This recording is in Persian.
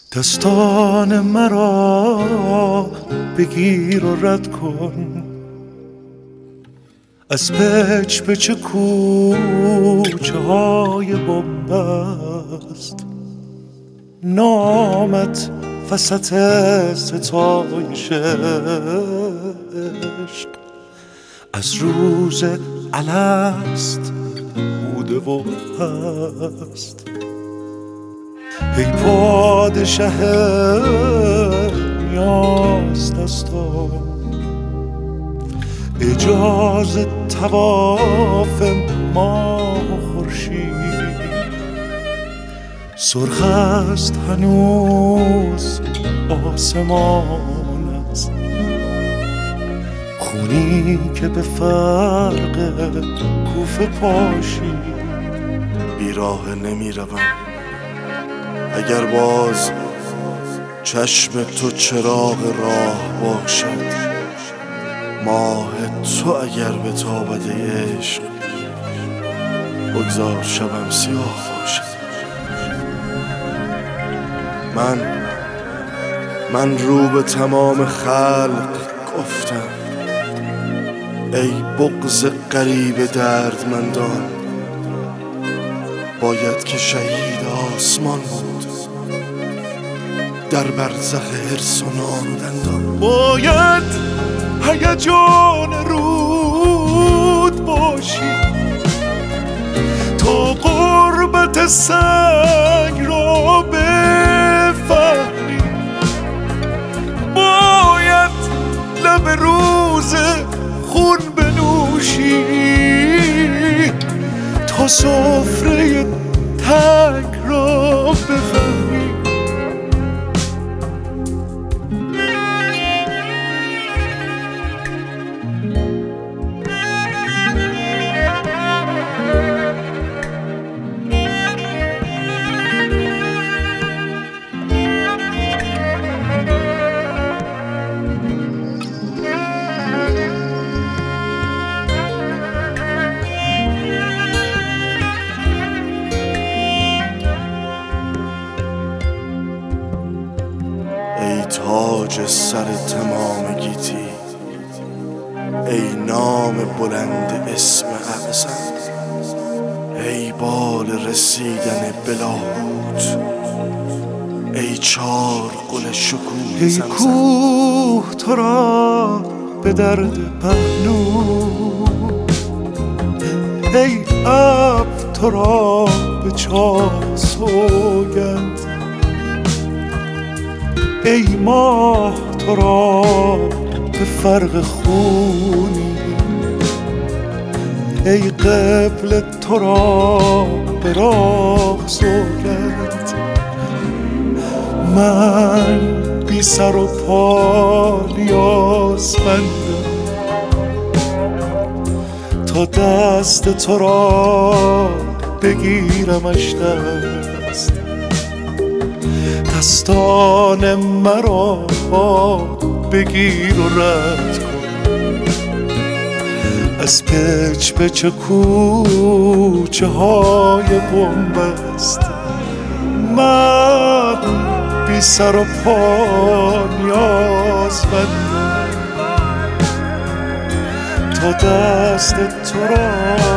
دستان مرا بگیر و رد کن، از پچ پچ کوچه های بنبست. نامت وسط ستایش عشق از روز الست بوده و هست. ای پادشه نیاز دستان، اجازه طواف ماه و خورشید. سرخ است هنوز آسمانت، خونی که به فرق کوفه پاشید. بیراه نمی روم اگر باز چشم تو چراغ راه باشد. ماه تو اگر به تابد عشق بگذار شبم سیاه باشد. من رو به تمام خلق گفتم ای بغض غریب دردمندان، باید که شهید آسمان بود در برزخ حرص و نان و دندان. باید هیجان رود باشی تا غربت سنگ را بفهمی. باید لب روز خون بنوشی تا سفره تنگ را بفهمی. ای تاج سر تمام گیتی، ای نام بلند اسم اعظم، ای بال رسیدن بلاهوت، ای چار گل شکوه ای زمزم. کوه تو را به درد پهلو، ای ابر تو را به چاه سوگند، ای ماه تو را به فرق خونی، ای قبل تو را به راه سوگند. من بی سر و پا نیازمندم تا دست تو را بگیرمش دست. دستان مرا بگیر و رد کن، از پچ پچ کوچه های بنبست. من بی سر و پا نیازمندم تا دست تو را